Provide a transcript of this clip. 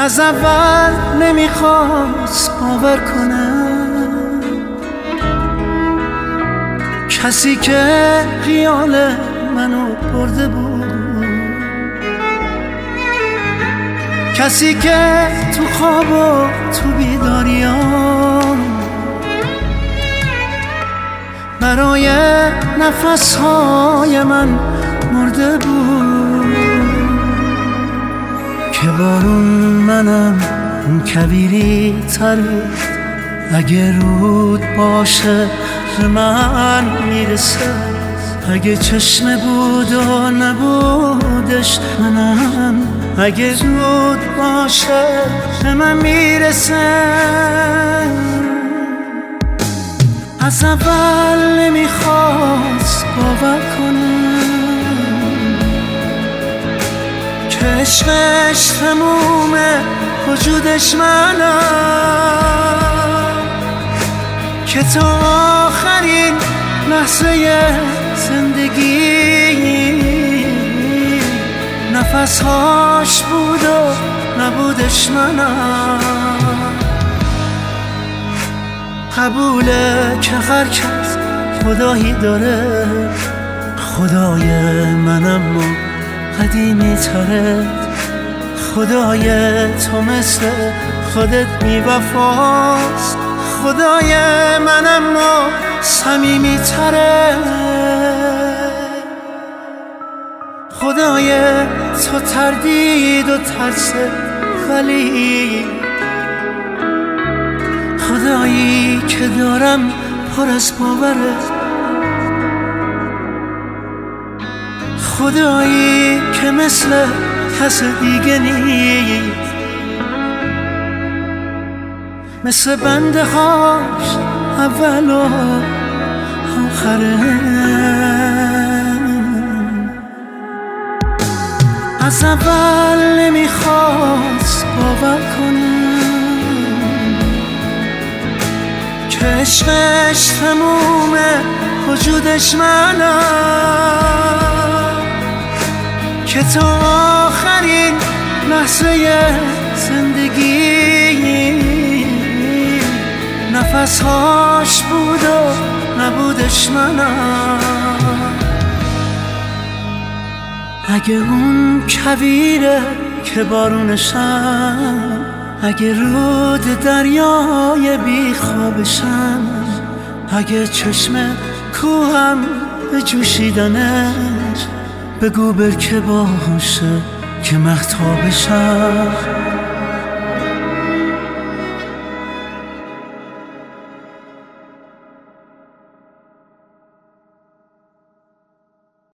از اول نمیخواست باور کنم، کسی که خیال منو برده بود، کسی که تو خواب و تو بیداریام برای نفسهای من مرده بود. که بارون منم اون کویری تره، اگه رود باشه به من میرسه، اگه چشمه بود و نبودش منم، اگه رود باشه به من میرسه. از اول نمیخواست باور کنم که عشقش تمومه، وجودش منم، که تا آخرین لحظه زندگی نفسهاش بود و نبودش منم. قبوله که هر کس خدایی داره، خدای منم و قدیمی تره، خدای تو مثل خودت بی‌وفاست، خدای منم و صمیمی تره، خدای تو تردید و ترس ولی خدایی که دارم پر از باوره، خدایی که مثل کس دیگه نیست، مثل بنده هاش اول و آخره. از اول نمیخواست باور کنم که عشقش تمومه، وجودش منم، که تا آخرین لحظه زندگی نفسهاش بود و نبودش منم. اگه اون کویره که بارونشم، اگه رود دریای بی خوابشم، اگه چشم کوهم به جوشیدنش، بگو برکه باشه که مهتابشم.